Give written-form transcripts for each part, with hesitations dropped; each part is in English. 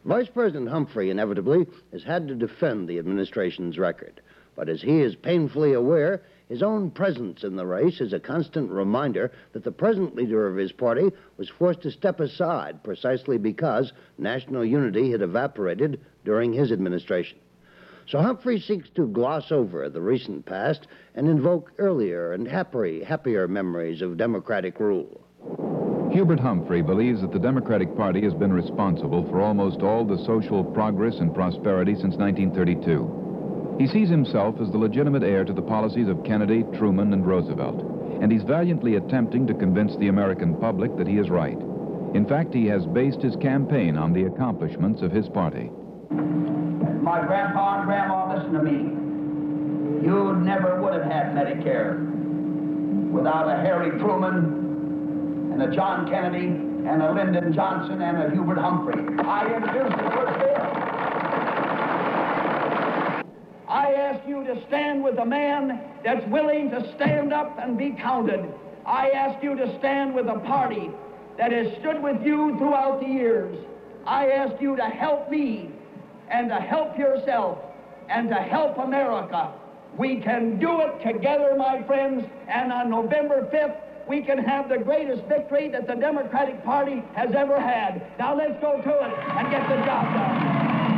Vice President Humphrey, inevitably, has had to defend the administration's record. But as he is painfully aware, his own presence in the race is a constant reminder that the present leader of his party was forced to step aside precisely because national unity had evaporated during his administration. So Humphrey seeks to gloss over the recent past and invoke earlier and happier memories of democratic rule. Hubert Humphrey believes that the Democratic Party has been responsible for almost all the social progress and prosperity since 1932. He sees himself as the legitimate heir to the policies of Kennedy, Truman, and Roosevelt, and he's valiantly attempting to convince the American public that he is right. In fact, he has based his campaign on the accomplishments of his party. My grandpa and grandma, listen to me. You never would have had Medicare without a Harry Truman and a John Kennedy and a Lyndon Johnson and a Hubert Humphrey. I introduced the first bill. I ask you to stand with a man that's willing to stand up and be counted. I ask you to stand with a party that has stood with you throughout the years. I ask you to help me and to help yourself and to help America. We can do it together, my friends, and on November 5th, we can have the greatest victory that the Democratic Party has ever had. Now let's go to it and get the job done.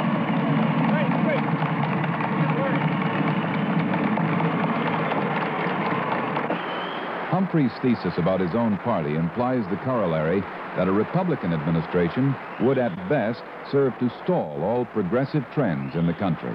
Humphrey's thesis about his own party implies the corollary that a Republican administration would at best serve to stall all progressive trends in the country.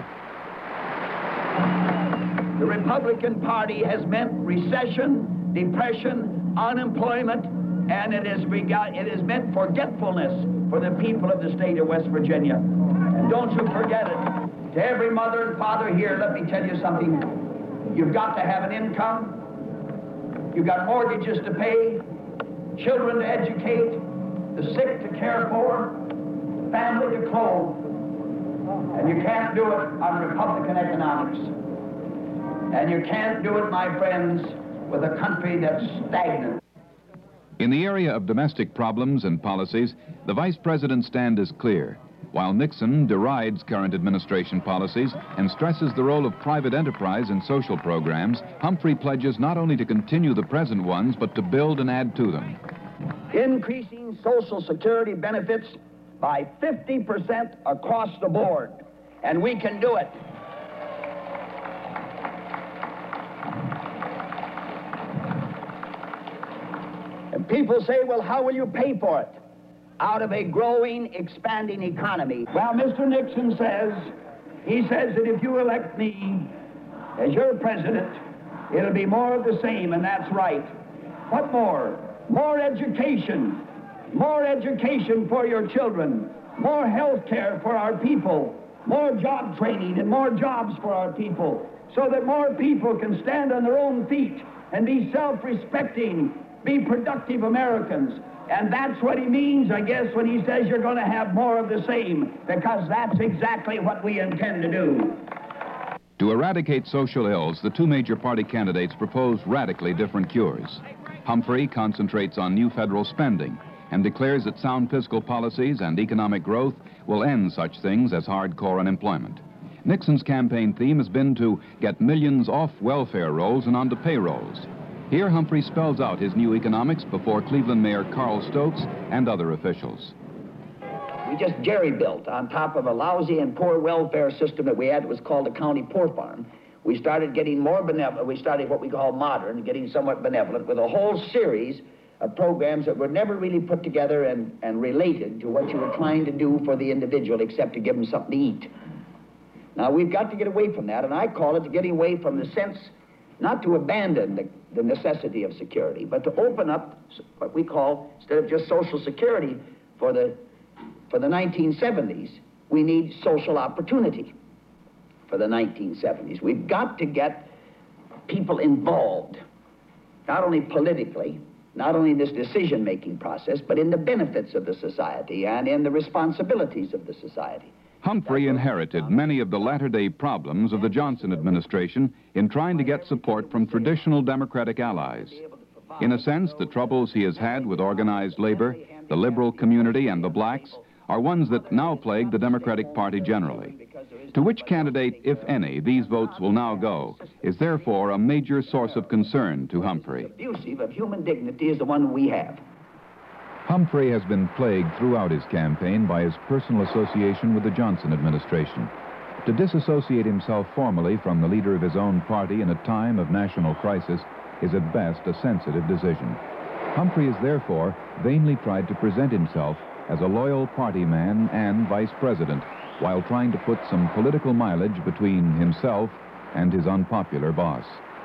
The Republican Party has meant recession, depression, unemployment, and it has meant forgetfulness for the people of the state of West Virginia. And don't you forget it. To every mother and father here, let me tell you something. You've got to have an income. You've got mortgages to pay, children to educate, the sick to care for, family to clothe. And you can't do it on Republican economics. And you can't do it, my friends, with a country that's stagnant. In the area of domestic problems and policies, the vice president's stand is clear. While Nixon derides current administration policies and stresses the role of private enterprise in social programs, Humphrey pledges not only to continue the present ones, but to build and add to them. Increasing Social Security benefits by 50% across the board, and we can do it. And people say, well, how will you pay for it? Out of a growing, expanding economy. Well, Mr. Nixon says that if you elect me as your president, it'll be more of the same, and that's right. What more? More education for your children, more health care for our people, more job training and more jobs for our people, so that more people can stand on their own feet and be self-respecting, be productive Americans. And that's what he means, I guess, when he says you're going to have more of the same, because that's exactly what we intend to do. To eradicate social ills, the two major party candidates propose radically different cures. Humphrey concentrates on new federal spending and declares that sound fiscal policies and economic growth will end such things as hardcore unemployment. Nixon's campaign theme has been to get millions off welfare rolls and onto payrolls. Here, Humphrey spells out his new economics before Cleveland Mayor Carl Stokes and other officials. We just jerry-built on top of a lousy and poor welfare system that we had. It was called a county poor farm. We started getting more benevolent. We started what we call modern, getting somewhat benevolent, with a whole series of programs that were never really put together and related to what you were trying to do for the individual, except to give them something to eat. Now, we've got to get away from that, and I call it getting away from the sense, not to abandon the necessity of security, but to open up what we call, instead of just Social Security for the 1970s, we need social opportunity for the 1970s. We've got to get people involved, not only politically, not only in this decision-making process, but in the benefits of the society and in the responsibilities of the society. Humphrey inherited many of the latter-day problems of the Johnson administration in trying to get support from traditional Democratic allies. In a sense, the troubles he has had with organized labor, the liberal community, and the blacks are ones that now plague the Democratic Party generally. To which candidate, if any, these votes will now go is therefore a major source of concern to Humphrey. Abusive of human dignity is the one we have. Humphrey has been plagued throughout his campaign by his personal association with the Johnson administration. To disassociate himself formally from the leader of his own party in a time of national crisis is at best a sensitive decision. Humphrey has therefore vainly tried to present himself as a loyal party man and vice president, while trying to put some political mileage between himself and his unpopular boss.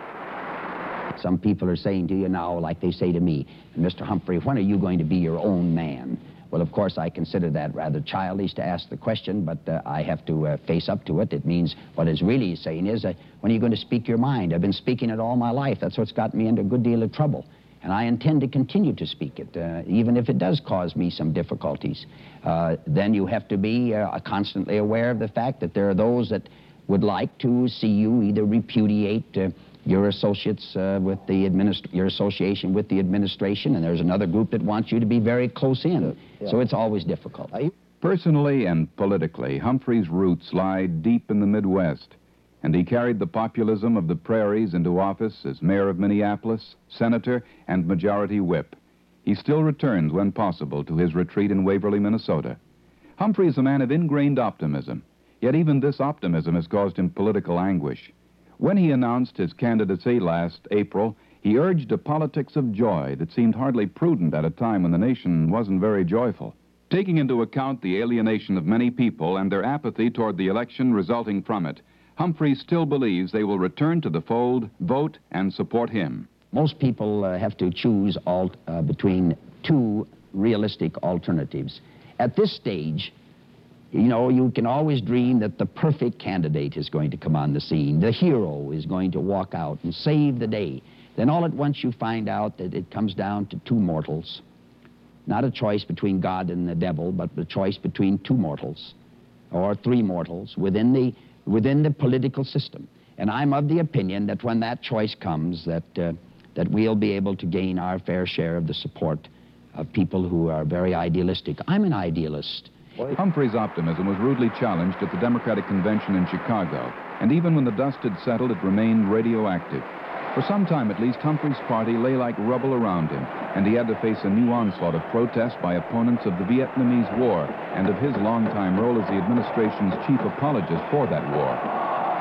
Some people are saying to you now, like they say to me, Mr. Humphrey, when are you going to be your own man? Well, of course, I consider that rather childish to ask the question, but I have to face up to it. It means what it's really saying is, when are you going to speak your mind? I've been speaking it all my life. That's what's gotten me into a good deal of trouble. And I intend to continue to speak it, even if it does cause me some difficulties. Then you have to be constantly aware of the fact that there are those that would like to see you either repudiate your associates with the your association with the administration, and there's another group that wants you to be very close in. Yeah. So it's always difficult. Personally and politically, Humphrey's roots lie deep in the Midwest, and he carried the populism of the prairies into office as mayor of Minneapolis, senator, and majority whip. He still returns when possible to his retreat in Waverly, Minnesota. Humphrey is a man of ingrained optimism, yet even this optimism has caused him political anguish. When he announced his candidacy last April, he urged a politics of joy that seemed hardly prudent at a time when the nation wasn't very joyful. Taking into account the alienation of many people and their apathy toward the election resulting from it, Humphrey still believes they will return to the fold, vote, and support him. Most people have to choose between two realistic alternatives. At this stage, you know, you can always dream that the perfect candidate is going to come on the scene. The hero is going to walk out and save the day. Then all at once you find out that it comes down to two mortals. Not a choice between God and the devil, but a choice between two mortals or three mortals within the political system. And I'm of the opinion that when that choice comes, that we'll be able to gain our fair share of the support of people who are very idealistic. I'm an idealist. Humphrey's optimism was rudely challenged at the Democratic Convention in Chicago, and even when the dust had settled, it remained radioactive. For some time at least, Humphrey's party lay like rubble around him, and he had to face a new onslaught of protest by opponents of the Vietnamese War and of his longtime role as the administration's chief apologist for that war.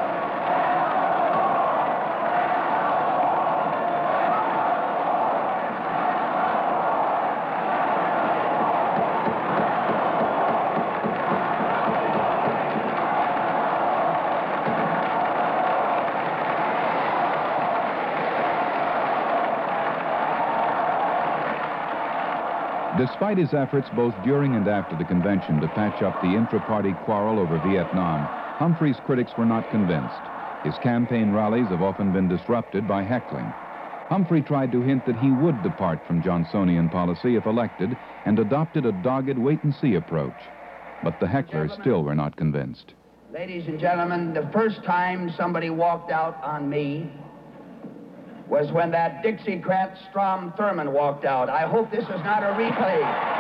Despite his efforts both during and after the convention to patch up the intra-party quarrel over Vietnam, Humphrey's critics were not convinced. His campaign rallies have often been disrupted by heckling. Humphrey tried to hint that he would depart from Johnsonian policy if elected and adopted a dogged wait-and-see approach. But the hecklers still were not convinced. Ladies and gentlemen, the first time somebody walked out on me was when that Dixiecrat Strom Thurmond walked out. I hope this is not a replay.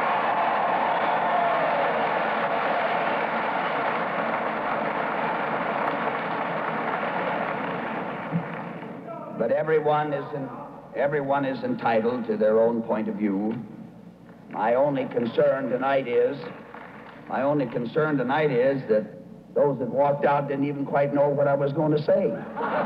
But everyone is entitled to their own point of view. My only concern tonight is that those that walked out didn't even quite know what I was going to say.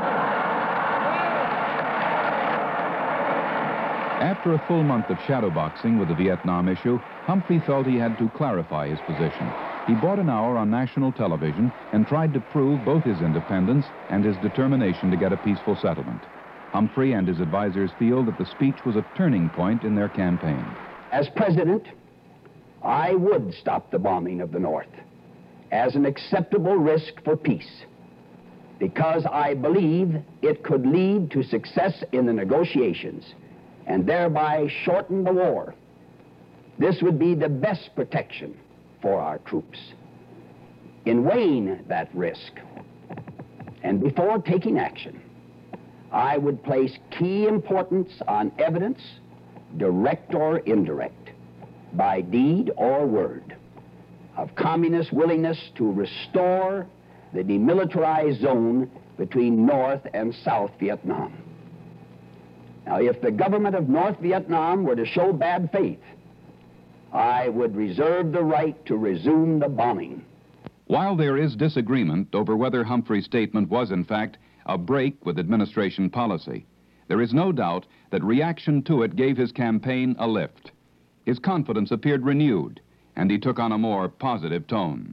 After a full month of shadowboxing with the Vietnam issue, Humphrey felt he had to clarify his position. He bought an hour on national television and tried to prove both his independence and his determination to get a peaceful settlement. Humphrey and his advisors feel that the speech was a turning point in their campaign. As president, I would stop the bombing of the North as an acceptable risk for peace, because I believe it could lead to success in the negotiations and thereby shorten the war. This would be the best protection for our troops. In weighing that risk, and before taking action, I would place key importance on evidence, direct or indirect, by deed or word. of communist willingness to restore the demilitarized zone between North and South Vietnam. Now, if the government of North Vietnam were to show bad faith, I would reserve the right to resume the bombing. While there is disagreement over whether Humphrey's statement was, in fact, a break with administration policy, there is no doubt that reaction to it gave his campaign a lift. His confidence appeared renewed, and he took on a more positive tone.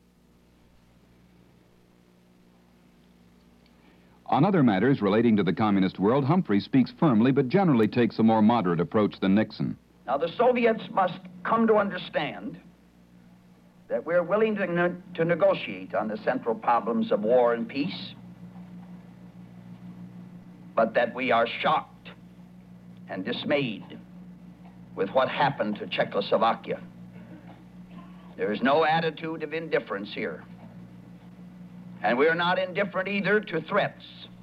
On other matters relating to the communist world, Humphrey speaks firmly but generally takes a more moderate approach than Nixon. Now, the Soviets must come to understand that we're willing to negotiate on the central problems of war and peace, but that we are shocked and dismayed with what happened to Czechoslovakia. There is no attitude of indifference here. And we are not indifferent either to threats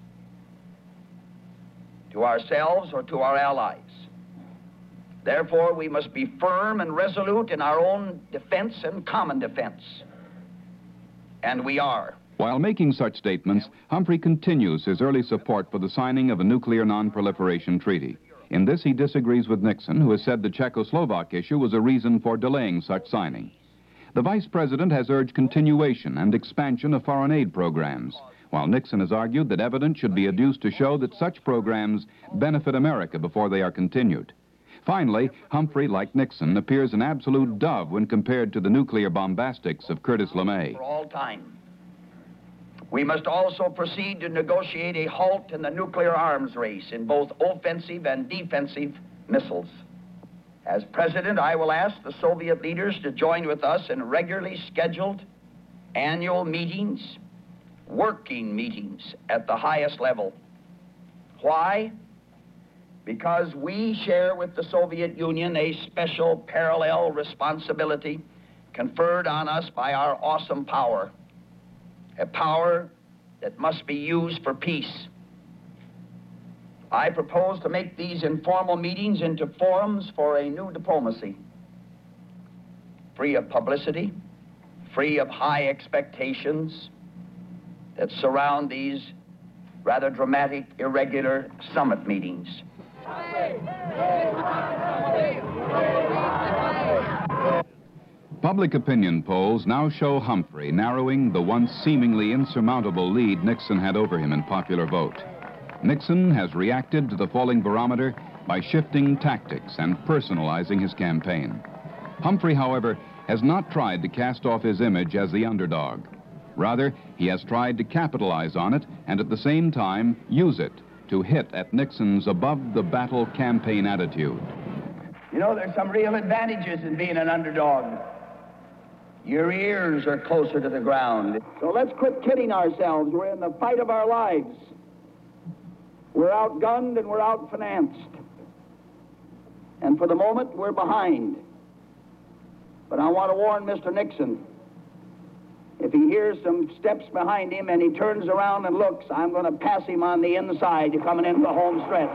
to ourselves or to our allies. Therefore, we must be firm and resolute in our own defense and common defense. And we are. While making such statements, Humphrey continues his early support for the signing of a nuclear non-proliferation treaty. In this, he disagrees with Nixon, who has said the Czechoslovak issue was a reason for delaying such signing. The Vice President has urged continuation and expansion of foreign aid programs, while Nixon has argued that evidence should be adduced to show that such programs benefit America before they are continued. Finally, Humphrey, like Nixon, appears an absolute dove when compared to the nuclear bombastics of Curtis LeMay. For all time. We must also proceed to negotiate a halt in the nuclear arms race in both offensive and defensive missiles. As president, I will ask the Soviet leaders to join with us in regularly scheduled annual meetings, working meetings at the highest level. Why? Because we share with the Soviet Union a special parallel responsibility conferred on us by our awesome power, a power that must be used for peace. I propose to make these informal meetings into forums for a new diplomacy, free of publicity, free of high expectations that surround these rather dramatic, irregular summit meetings. Public opinion polls now show Humphrey narrowing the once seemingly insurmountable lead Nixon had over him in popular vote. Nixon has reacted to the falling barometer by shifting tactics and personalizing his campaign. Humphrey, however, has not tried to cast off his image as the underdog. Rather, he has tried to capitalize on it and at the same time use it to hit at Nixon's above-the-battle campaign attitude. You know, there's some real advantages in being an underdog. Your ears are closer to the ground. So let's quit kidding ourselves. We're in the fight of our lives. We're outgunned and we're outfinanced. And for the moment, we're behind. But I want to warn Mr. Nixon. If he hears some steps behind him and he turns around and looks, I'm going to pass him on the inside coming into the home stretch.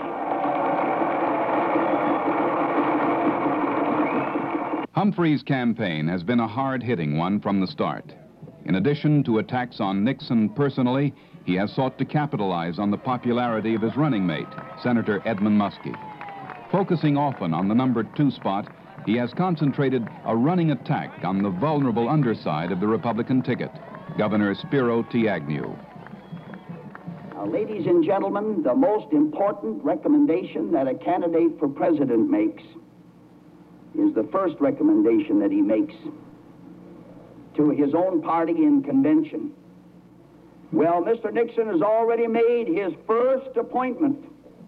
Humphrey's campaign has been a hard-hitting one from the start. In addition to attacks on Nixon personally, he has sought to capitalize on the popularity of his running mate, Senator Edmund Muskie. Focusing often on the number 2 spot, he has concentrated a running attack on the vulnerable underside of the Republican ticket, Governor Spiro T. Agnew. Now, ladies and gentlemen, the most important recommendation that a candidate for president makes is the first recommendation that he makes to his own party in convention. Well, Mr. Nixon has already made his first appointment.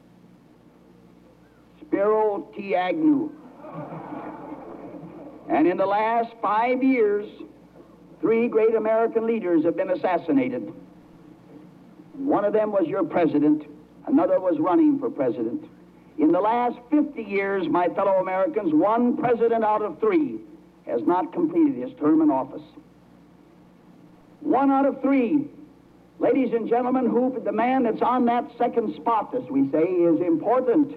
Spiro T. Agnew. And in the last 5 years, 3 great American leaders have been assassinated. One of them was your president. Another was running for president. In the last 50 years, my fellow Americans, 1 president out of 3 has not completed his term in office. 1 out of 3. Ladies and gentlemen, the man that's on that second spot, as we say, is important,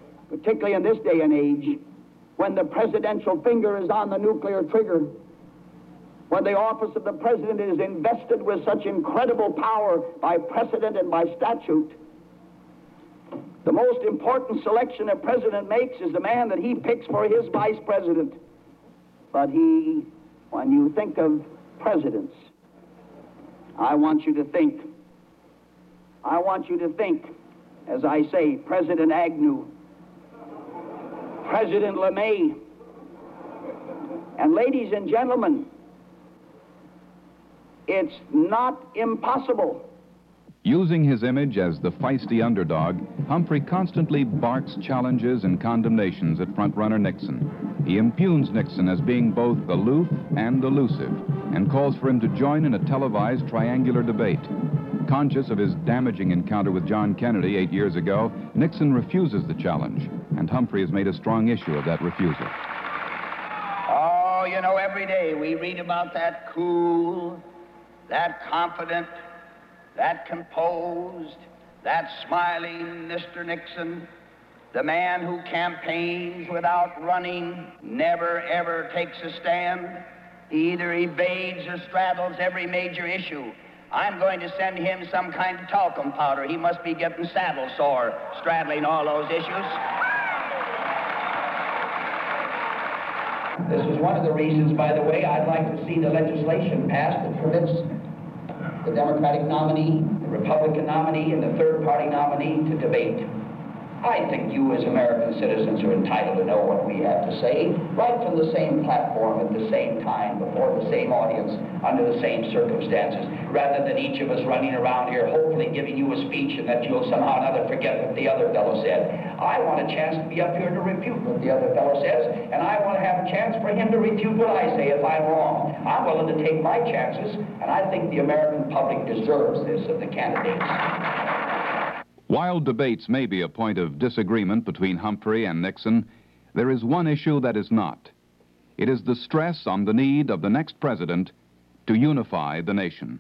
particularly in this day and age, when the presidential finger is on the nuclear trigger when the office of the president is invested with such incredible power by precedent and by statute, the most important selection a president makes is the man that he picks for his vice president. But when you think of presidents, I want you to think, as I say, President Agnew, President LeMay, and ladies and gentlemen, it's not impossible. Using his image as the feisty underdog, Humphrey constantly barks challenges and condemnations at frontrunner Nixon. He impugns Nixon as being both aloof and elusive, and calls for him to join in a televised triangular debate. Conscious of his damaging encounter with John Kennedy 8 years ago, Nixon refuses the challenge, and Humphrey has made a strong issue of that refusal. Oh, you know, every day we read about that cool, that confident, that composed, that smiling Mr. Nixon, the man who campaigns without running, never ever takes a stand. He either evades or straddles every major issue. I'm going to send him some kind of talcum powder. He must be getting saddle sore straddling all those issues. This is one of the reasons, by the way, I'd like to see the legislation passed that permits the Democratic nominee, the Republican nominee, and the third-party nominee to debate. I think you as American citizens are entitled to know what we have to say, right from the same platform at the same time, before the same audience, under the same circumstances, rather than each of us running around here hopefully giving you a speech and that you'll somehow or another forget what the other fellow said. I want a chance to be up here to refute what the other fellow says, and I want to have a chance for him to refute what I say if I'm wrong. I'm willing to take my chances, and I think the American public deserves this of the candidates. While debates may be a point of disagreement between Humphrey and Nixon, there is one issue that is not. It is the stress on the need of the next president to unify the nation.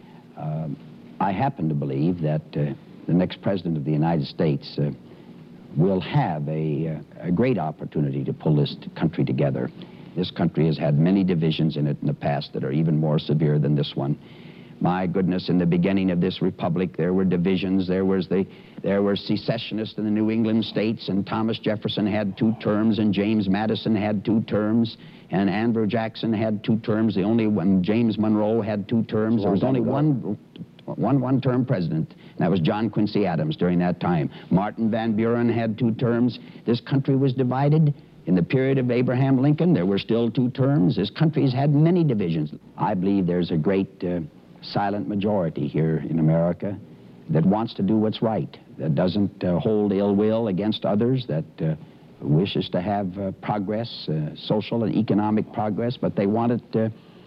I happen to believe that the next president of the United States will have a great opportunity to pull this country together. This country has had many divisions in it in the past that are even more severe than this one. My goodness, in the beginning of this republic, there were divisions. There were secessionists in the New England states, and Thomas Jefferson had 2 terms, and James Madison had 2 terms, and Andrew Jackson had 2 terms. The only one, James Monroe, had 2 terms. There was only one-term president, and that was John Quincy Adams during that time. Martin Van Buren had 2 terms. This country was divided. In the period of Abraham Lincoln, there were still 2 terms. This country's had many divisions. I believe there's a great silent majority here in America that wants to do what's right, that doesn't hold ill will against others, that wishes to have progress, social and economic progress, but they want it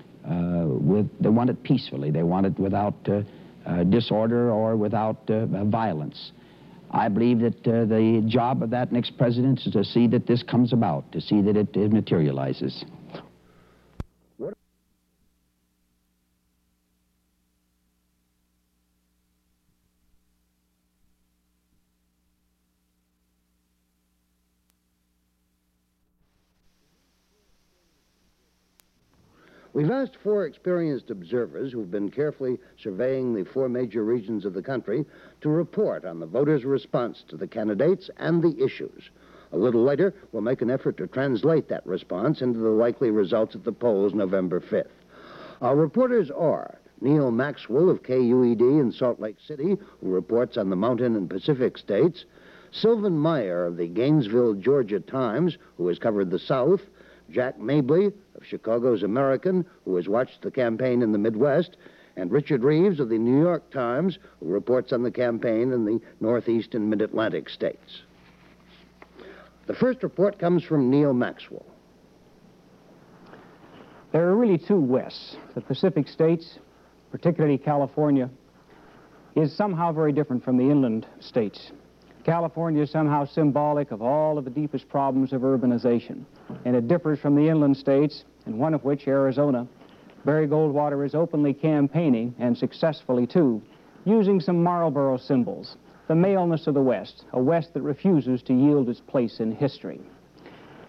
they want it peacefully. They want it without disorder or without violence. I believe that the job of that next president is to see that this comes about, to see that it materializes. We've asked 4 experienced observers who've been carefully surveying the 4 major regions of the country to report on the voters' response to the candidates and the issues. A little later, we'll make an effort to translate that response into the likely results of the polls November 5th. Our reporters are Neil Maxwell of KUED in Salt Lake City, who reports on the Mountain and Pacific states, Sylvan Meyer of the Gainesville, Georgia Times, who has covered the South, Jack Mabley of Chicago's American, who has watched the campaign in the Midwest, and Richard Reeves of the New York Times, who reports on the campaign in the Northeast and Mid-Atlantic states. The first report comes from Neil Maxwell. There are really 2 Wests. The Pacific states, particularly California, is somehow very different from the inland states. California is somehow symbolic of all of the deepest problems of urbanization, and it differs from the inland states, and one of which, Arizona, Barry Goldwater is openly campaigning, and successfully too, using some Marlboro symbols, the maleness of the West, a West that refuses to yield its place in history.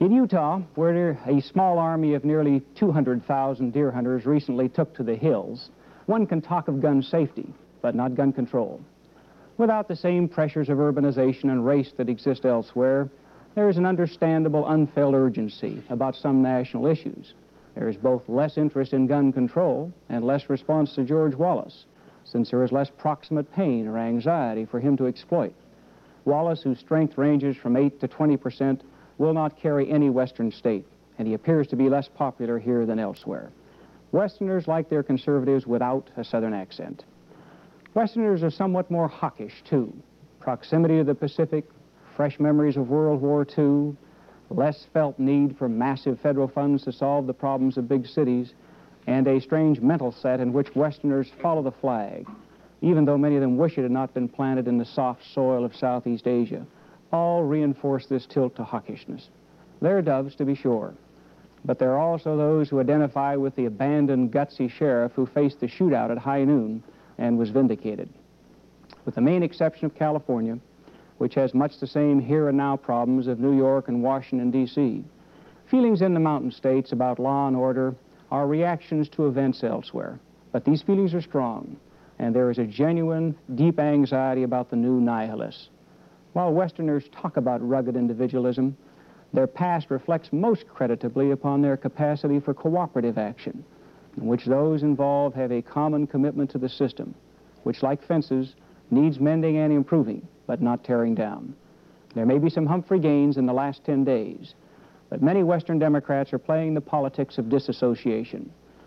In Utah, where a small army of nearly 200,000 deer hunters recently took to the hills, one can talk of gun safety, but not gun control. Without the same pressures of urbanization and race that exist elsewhere, there is an understandable, unfelt urgency about some national issues. There is both less interest in gun control and less response to George Wallace, since there is less proximate pain or anxiety for him to exploit. Wallace, whose strength ranges from 8 to 20%, will not carry any Western state, and he appears to be less popular here than elsewhere. Westerners like their conservatives without a Southern accent. Westerners are somewhat more hawkish, too. Proximity to the Pacific, fresh memories of World War II, less felt need for massive federal funds to solve the problems of big cities, and a strange mental set in which Westerners follow the flag, even though many of them wish it had not been planted in the soft soil of Southeast Asia, all reinforce this tilt to hawkishness. There are doves, to be sure, but there are also those who identify with the abandoned, gutsy sheriff who faced the shootout at high noon and was vindicated. With the main exception of California, which has much the same here and now problems of New York and Washington, D.C., feelings in the mountain states about law and order are reactions to events elsewhere. But these feelings are strong, and there is a genuine, deep anxiety about the new nihilists. While Westerners talk about rugged individualism, their past reflects most creditably upon their capacity for cooperative action, in which those involved have a common commitment to the system, which, like fences, needs mending and improving, but not tearing down. There may be some Humphrey gains in the last 10 days, but many Western Democrats are playing the politics of disassociation,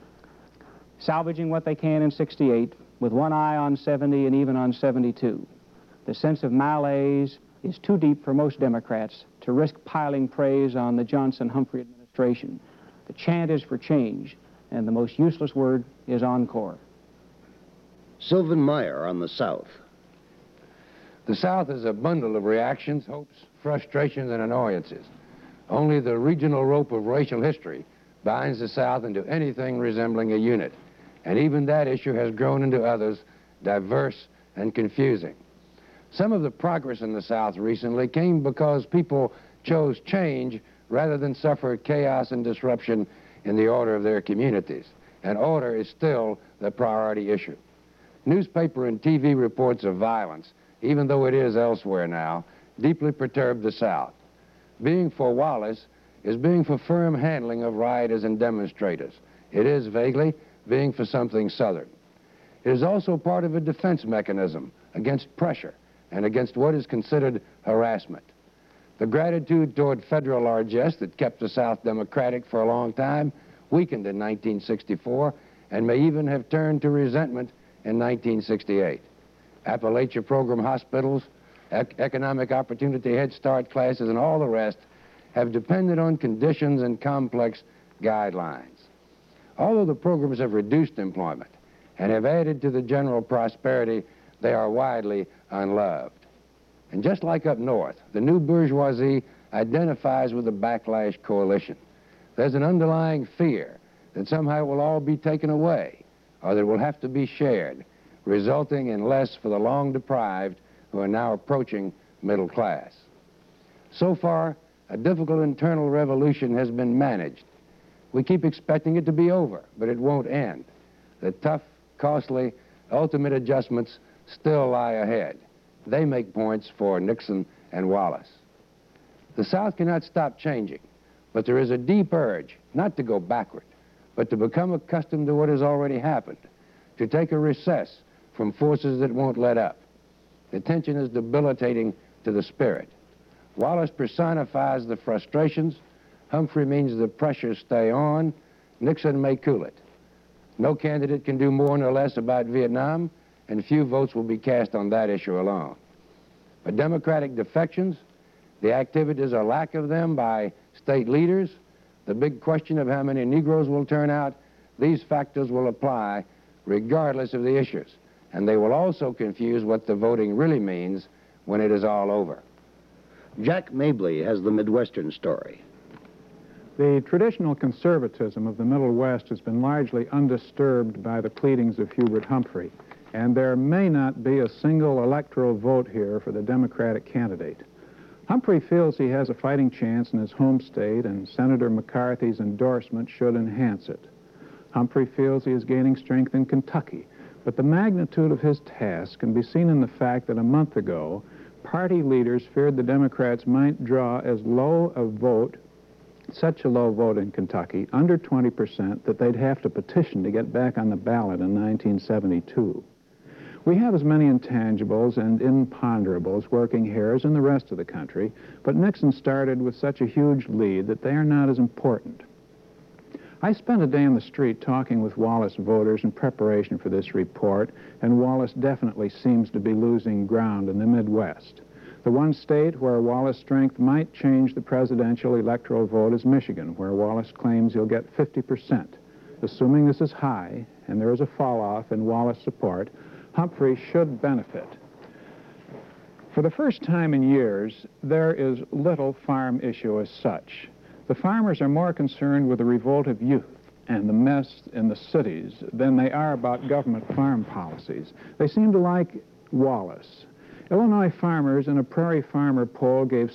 salvaging what they can in '68 with one eye on '70 and even on '72. The sense of malaise is too deep for most Democrats to risk piling praise on the Johnson-Humphrey administration. The chant is for change, and the most useless word is encore. Sylvan Meyer on the South. The South is a bundle of reactions, hopes, frustrations, and annoyances. Only the regional rope of racial history binds the South into anything resembling a unit, and even that issue has grown into others, diverse and confusing. Some of the progress in the South recently came because people chose change rather than suffer chaos and disruption in the order of their communities, and order is still the priority issue. Newspaper and TV reports of violence, even though it is elsewhere now, deeply perturb the South. Being for Wallace is being for firm handling of rioters and demonstrators. It is, vaguely, being for something Southern. It is also part of a defense mechanism against pressure and against what is considered harassment. The gratitude toward federal largesse that kept the South democratic for a long time weakened in 1964 and may even have turned to resentment in 1968. Appalachia program hospitals, economic opportunity Head Start classes, and all the rest have depended on conditions and complex guidelines. Although the programs have reduced employment and have added to the general prosperity, they are widely unloved. And just like up north, the new bourgeoisie identifies with the backlash coalition. There's an underlying fear that somehow it will all be taken away, or that it will have to be shared, resulting in less for the long deprived who are now approaching middle class. So far, a difficult internal revolution has been managed. We keep expecting it to be over, but it won't end. The tough, costly, ultimate adjustments still lie ahead. They make points for Nixon and Wallace. The South cannot stop changing, but there is a deep urge not to go backward, but to become accustomed to what has already happened, to take a recess from forces that won't let up. The tension is debilitating to the spirit. Wallace personifies the frustrations. Humphrey means the pressures stay on. Nixon may cool it. No candidate can do more nor less about Vietnam, and few votes will be cast on that issue alone. But Democratic defections, the activities or lack of them by state leaders, the big question of how many Negroes will turn out, these factors will apply regardless of the issues. And they will also confuse what the voting really means when it is all over. Jack Mabley has the Midwestern story. The traditional conservatism of the Middle West has been largely undisturbed by the pleadings of Hubert Humphrey, and there may not be a single electoral vote here for the Democratic candidate. Humphrey feels he has a fighting chance in his home state, and Senator McCarthy's endorsement should enhance it. Humphrey feels he is gaining strength in Kentucky, but the magnitude of his task can be seen in the fact that a month ago, party leaders feared the Democrats might draw as low a vote, such a low vote in Kentucky, under 20%, that they'd have to petition to get back on the ballot in 1972. We have as many intangibles and imponderables working here as in the rest of the country, but Nixon started with such a huge lead that they are not as important. I spent a day on the street talking with Wallace voters in preparation for this report, and Wallace definitely seems to be losing ground in the Midwest. The one state where Wallace' strength might change the presidential electoral vote is Michigan, where Wallace claims he'll get 50%. Assuming this is high, and there is a fall-off in Wallace support, Humphrey should benefit. For the first time in years, there is little farm issue as such. The farmers are more concerned with the revolt of youth and the mess in the cities than they are about government farm policies. They seem to like Wallace. Illinois farmers in a Prairie Farmer poll gave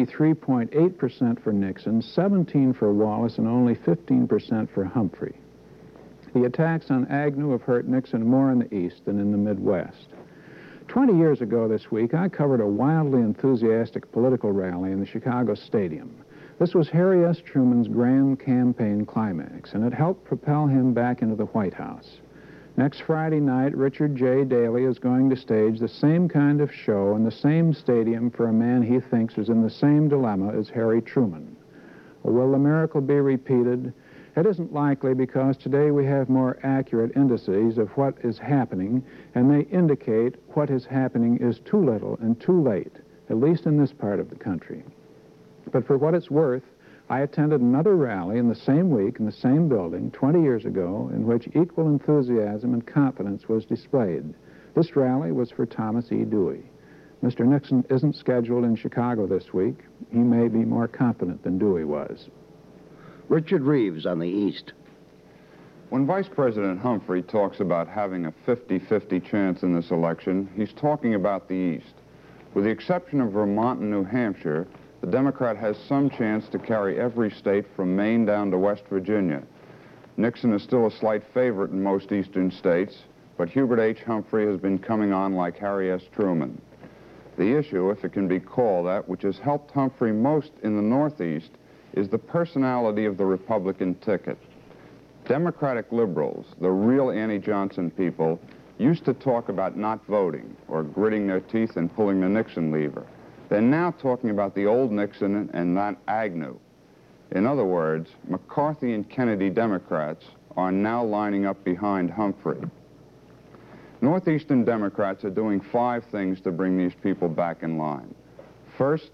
63.8% for Nixon, 17% for Wallace, and only 15% for Humphrey. The attacks on Agnew have hurt Nixon more in the East than in the Midwest. 20 years ago this week, I covered a wildly enthusiastic political rally in the Chicago Stadium. This was Harry S. Truman's grand campaign climax, and it helped propel him back into the White House. Next Friday night, Richard J. Daley is going to stage the same kind of show in the same stadium for a man he thinks is in the same dilemma as Harry Truman. Will the miracle be repeated? It isn't likely, because today we have more accurate indices of what is happening, and they indicate what is happening is too little and too late, at least in this part of the country. But for what it's worth, I attended another rally in the same week in the same building 20 years ago in which equal enthusiasm and confidence was displayed. This rally was for Thomas E. Dewey. Mr. Nixon isn't scheduled in Chicago this week. He may be more confident than Dewey was. Richard Reeves on the East. When Vice President Humphrey talks about having a 50-50 chance in this election, he's talking about the East. With the exception of Vermont and New Hampshire, the Democrat has some chance to carry every state from Maine down to West Virginia. Nixon is still a slight favorite in most eastern states, but Hubert H. Humphrey has been coming on like Harry S. Truman. The issue, if it can be called that, which has helped Humphrey most in the Northeast, is the personality of the Republican ticket. Democratic liberals, the real anti-Johnson people, used to talk about not voting or gritting their teeth and pulling the Nixon lever. They're now talking about the old Nixon and not Agnew. In other words, McCarthy and Kennedy Democrats are now lining up behind Humphrey. Northeastern Democrats are doing 5 things to bring these people back in line. First,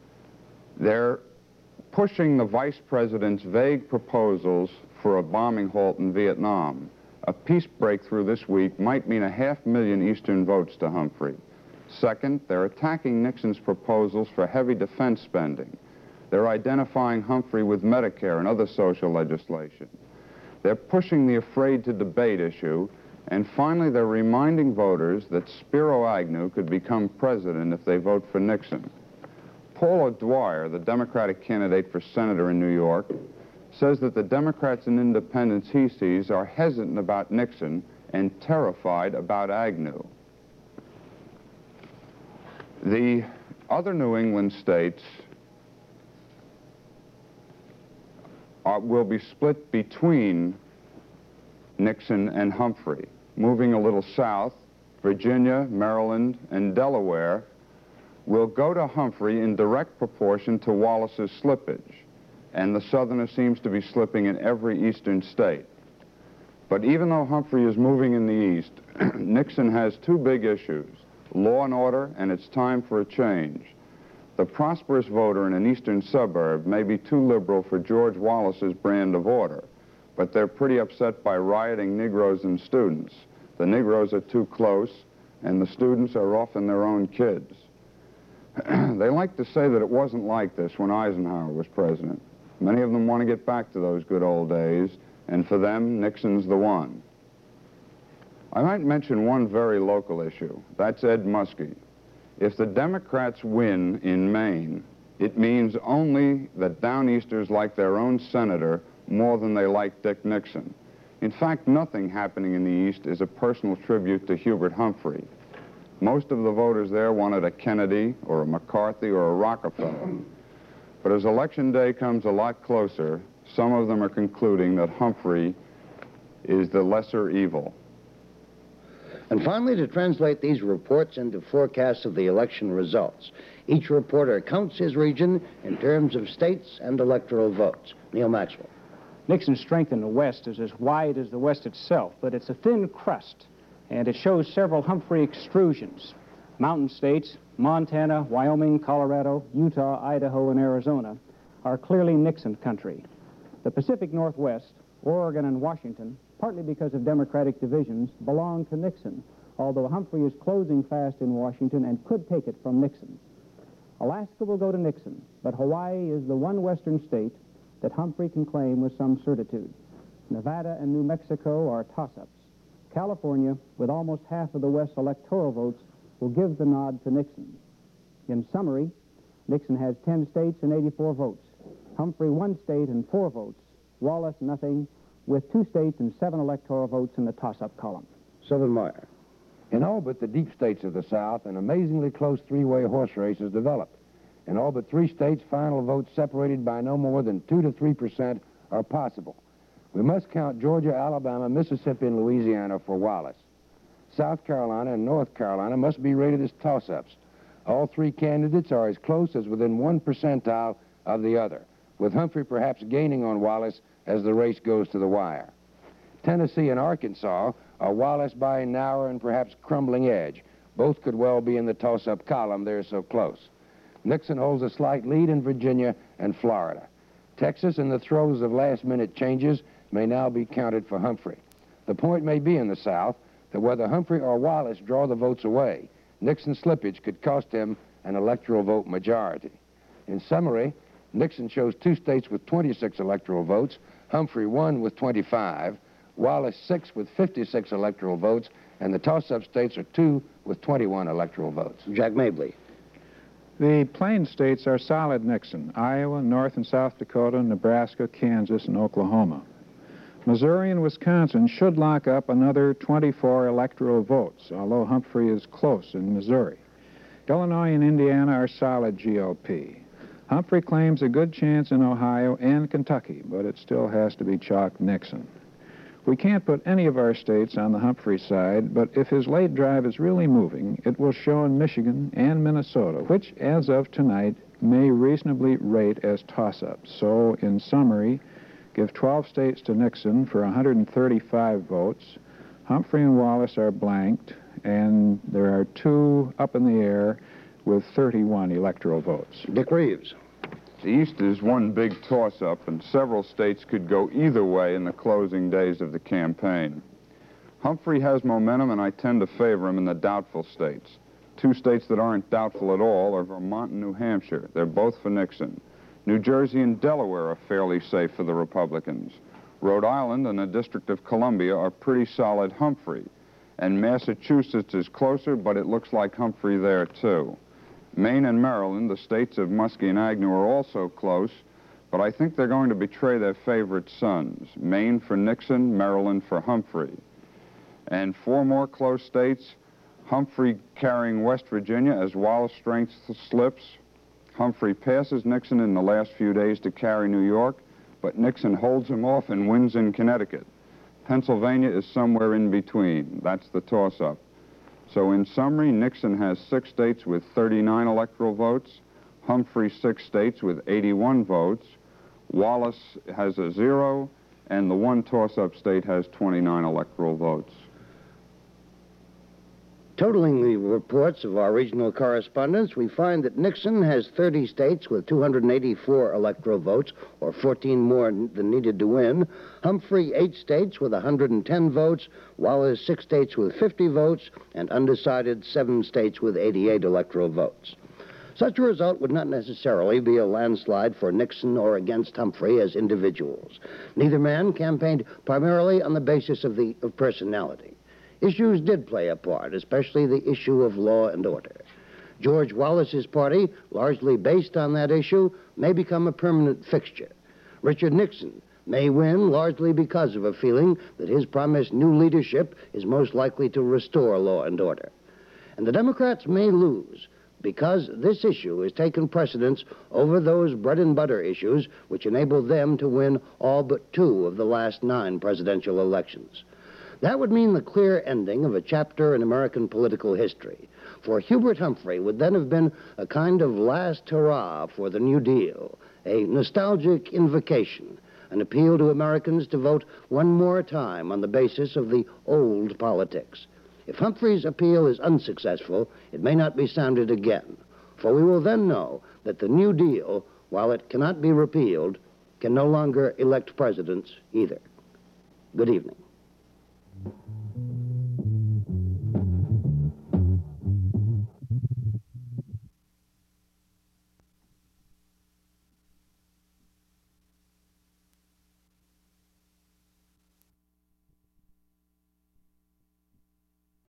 they're pushing the vice president's vague proposals for a bombing halt in Vietnam. A peace breakthrough this week might mean 500,000 Eastern votes to Humphrey. Second, they're attacking Nixon's proposals for heavy defense spending. They're identifying Humphrey with Medicare and other social legislation. They're pushing the afraid to debate issue. And finally, they're reminding voters that Spiro Agnew could become president if they vote for Nixon. Paul O'Dwyer, the Democratic candidate for senator in New York, says that the Democrats and independents he sees are hesitant about Nixon and terrified about Agnew. The other New England states will be split between Nixon and Humphrey. Moving a little south, Virginia, Maryland, and Delaware will go to Humphrey in direct proportion to Wallace's slippage, and the Southerner seems to be slipping in every eastern state. But even though Humphrey is moving in the East, Nixon has 2 big issues, law and order, and it's time for a change. The prosperous voter in an eastern suburb may be too liberal for George Wallace's brand of order, but they're pretty upset by rioting Negroes and students. The Negroes are too close, and the students are often their own kids. They like to say that it wasn't like this when Eisenhower was president. Many of them want to get back to those good old days, and for them, Nixon's the one. I might mention one very local issue. That's Ed Muskie. If the Democrats win in Maine, it means only that Downeasters like their own senator more than they like Dick Nixon. In fact, nothing happening in the East is a personal tribute to Hubert Humphrey. Most of the voters there wanted a Kennedy or a McCarthy or a Rockefeller. But as election day comes a lot closer, some of them are concluding that Humphrey is the lesser evil. And finally, to translate these reports into forecasts of the election results, each reporter counts his region in terms of states and electoral votes. Neil Maxwell. Nixon's strength in the West is as wide as the West itself, but it's a thin crust, and it shows several Humphrey extrusions. Mountain states, Montana, Wyoming, Colorado, Utah, Idaho, and Arizona, are clearly Nixon country. The Pacific Northwest, Oregon and Washington, partly because of Democratic divisions, belong to Nixon, although Humphrey is closing fast in Washington and could take it from Nixon. Alaska will go to Nixon, but Hawaii is the one western state that Humphrey can claim with some certitude. Nevada and New Mexico are toss-ups. California, with almost half of the West's electoral votes, will give the nod to Nixon. In summary, Nixon has 10 states and 84 votes. Humphrey 1 state and 4 votes. Wallace nothing, with 2 states and 7 electoral votes in the toss-up column. Sylvan Meyer. In all but the deep states of the South, an amazingly close three-way horse race has developed. In all but 3 states, final votes separated by no more than 2 to 3% are possible. We must count Georgia, Alabama, Mississippi, and Louisiana for Wallace. South Carolina and North Carolina must be rated as toss-ups. All 3 candidates are as close as within 1 percentile of the other, with Humphrey perhaps gaining on Wallace as the race goes to the wire. Tennessee and Arkansas are Wallace by a narrow and perhaps crumbling edge. Both could well be in the toss-up column. They're so close. Nixon holds a slight lead in Virginia and Florida. Texas, in the throes of last-minute changes, may now be counted for Humphrey. The point may be in the South that whether Humphrey or Wallace draw the votes away, Nixon's slippage could cost him an electoral vote majority. In summary, Nixon chose 2 states with 26 electoral votes, Humphrey 1 with 25, Wallace 6 with 56 electoral votes, and the toss-up states are 2 with 21 electoral votes. Jack Mabley. The plain states are solid Nixon: Iowa, North and South Dakota, Nebraska, Kansas, and Oklahoma. Missouri and Wisconsin should lock up another 24 electoral votes, although Humphrey is close in Missouri. Illinois and Indiana are solid GOP. Humphrey claims a good chance in Ohio and Kentucky, but it still has to be chalk Nixon. We can't put any of our states on the Humphrey side, but if his late drive is really moving, it will show in Michigan and Minnesota, which, as of tonight, may reasonably rate as toss-ups. So, in summary, give 12 states to Nixon for 135 votes. Humphrey and Wallace are blanked, and there are 2 up in the air with 31 electoral votes. Dick Reeves. The East is one big toss-up, and several states could go either way in the closing days of the campaign. Humphrey has momentum, and I tend to favor him in the doubtful states. 2 states that aren't doubtful at all are Vermont and New Hampshire. They're both for Nixon. New Jersey and Delaware are fairly safe for the Republicans. Rhode Island and the District of Columbia are pretty solid Humphrey. And Massachusetts is closer, but it looks like Humphrey there, too. Maine and Maryland, the states of Muskie and Agnew, are also close, but I think they're going to betray their favorite sons. Maine for Nixon, Maryland for Humphrey. And 4 more close states, Humphrey carrying West Virginia as Wallace's strength slips. Humphrey passes Nixon in the last few days to carry New York, but Nixon holds him off and wins in Connecticut. Pennsylvania is somewhere in between. That's the toss-up. So in summary, Nixon has 6 states with 39 electoral votes, Humphrey 6 states with 81 votes, Wallace has a 0, and the 1 toss-up state has 29 electoral votes. Totaling the reports of our regional correspondents, we find that Nixon has 30 states with 284 electoral votes, or 14 more than needed to win. Humphrey, 8 states with 110 votes, Wallace, 6 states with 50 votes, and undecided 7 states with 88 electoral votes. Such a result would not necessarily be a landslide for Nixon or against Humphrey as individuals. Neither man campaigned primarily on the basis of personality. Issues did play a part, especially the issue of law and order. George Wallace's party, largely based on that issue, may become a permanent fixture. Richard Nixon may win largely because of a feeling that his promised new leadership is most likely to restore law and order. And the Democrats may lose because this issue has taken precedence over those bread and butter issues which enabled them to win all but 2 of the last 9 presidential elections. That would mean the clear ending of a chapter in American political history. For Hubert Humphrey would then have been a kind of last hurrah for the New Deal, a nostalgic invocation, an appeal to Americans to vote one more time on the basis of the old politics. If Humphrey's appeal is unsuccessful, it may not be sounded again, for we will then know that the New Deal, while it cannot be repealed, can no longer elect presidents either. Good evening.